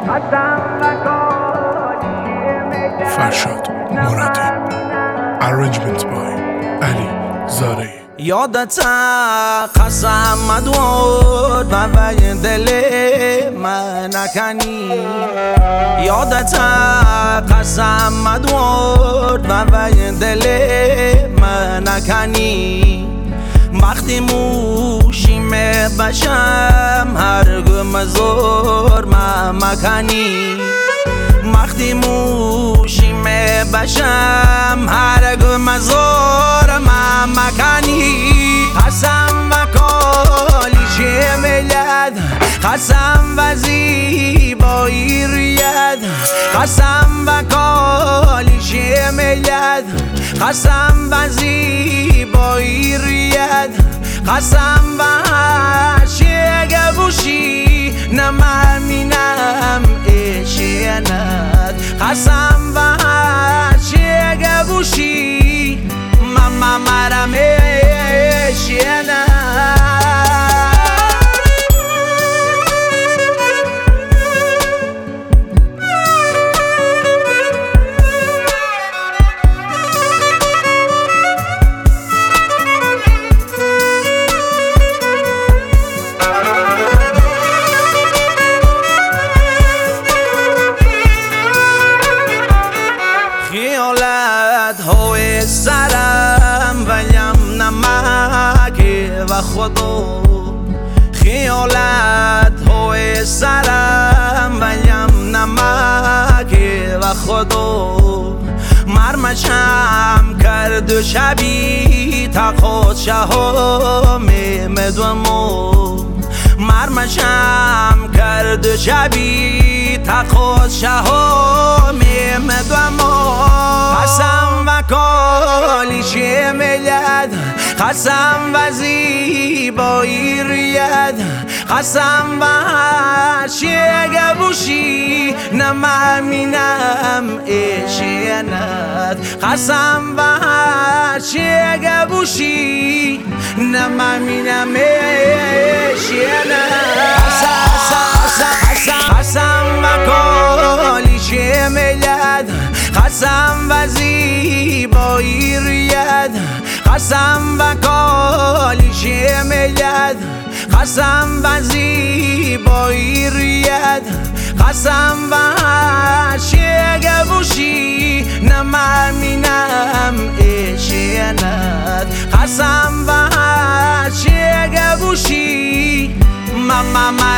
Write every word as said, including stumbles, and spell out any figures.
فرشاد مرادی. Arrangement by علی زارعی. یادت قسم مدود و وی دل من نکنی. یادت قسم مدود و وی دل من نکنی. وقتی موشیم بشم هرگم زور من مکنی. وقتی موشیم بشم هرگم زور من مکنی. قسم و کالیش ملت، قسم و زیبایی ریت، قسم و کالیش ملت، قسم و زیبایی ریت، قسم و عشق بوشی نمامینم اشینت، قسم و عشق بوشی ماما مرم اشینت. خیالت های سرم ویم نمک و خدا. خیالت های سرم ویم نمک و خدا. مرمشم کرد و شبی تا خود شهام مدومو. مرمشم کرد و شبی تا خود شهام مدومو. قسم و کالیش ملت، قسم و زیبایی ریت، قسم و عشق بوشی نمامینم اشینت، قسم و عشق بوشی نمامینم اشینت. قسم و کالیش ملت، قسم و زیبایی ریت، قسم و کالیش ملت، قسم و زیبایی ریت، قسم و عشق بوشی نمامینم اشینت، قسم و عشق بوشی ماما